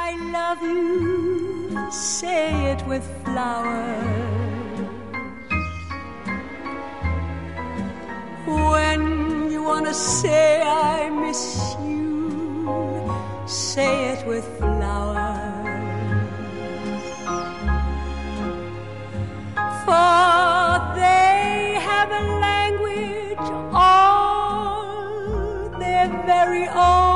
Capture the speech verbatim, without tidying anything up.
I love you, say it with flowers. When you wanna say I miss you, say it with flowers. For they have a language all their very own.